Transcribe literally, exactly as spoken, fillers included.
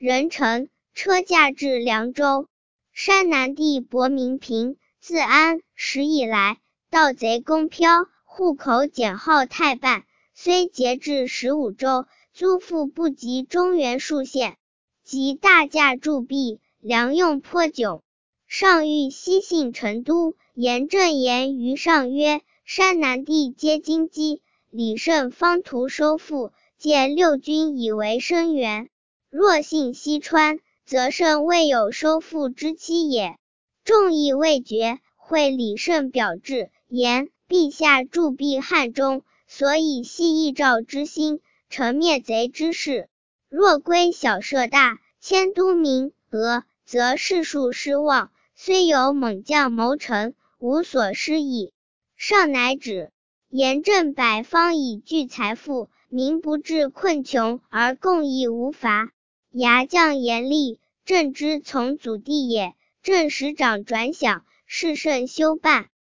壬辰，车驾至凉州。山南地伯名平，自安史以来，盗贼公飘，户口减号太半，虽节制十五州，租赋不及中原数县。及大驾铸币，粮用颇窘。上谕西信成都，严正言于上曰：山南地皆荆棘，李胜方图收复，借六军以为生源。若信西川，则胜未有收复之期也。众议未决，会李胜表至，言陛下铸币汉中，所以系义诏之心，成灭贼之事。若归小赦大，迁都民俄，则士庶失望，虽有猛将谋臣，无所施矣。上乃止。严正百方以聚财富，民不至困穷而共议无伐。牙将严厉，正之从祖弟也。正使长转饷，事甚休办。